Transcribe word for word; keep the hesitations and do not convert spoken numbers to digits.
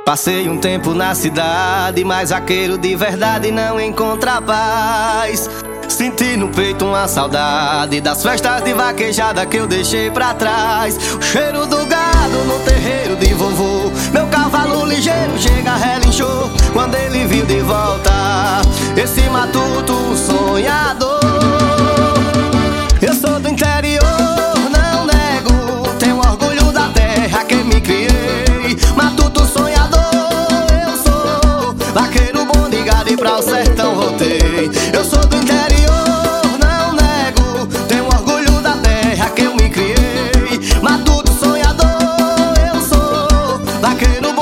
Passei um tempo na cidade, mas vaqueiro de verdade não encontra paz. Senti no peito uma saudade das festas de vaquejada que eu deixei pra trás. O cheiro do gado no terreiro de vovô, meu cavalo ligeiro chega, relinchou quando ele viu de volta esse matuto sonhador. Eu sou do interior, não nego, tenho orgulho da terra que me criei. Matuto sonhador, eu sou vaqueiro bom de gado e pra o sertão voltei. Eu sou do interior, não nego, tenho orgulho da terra que eu me criei. Matuto sonhador, eu sou vaqueiro bom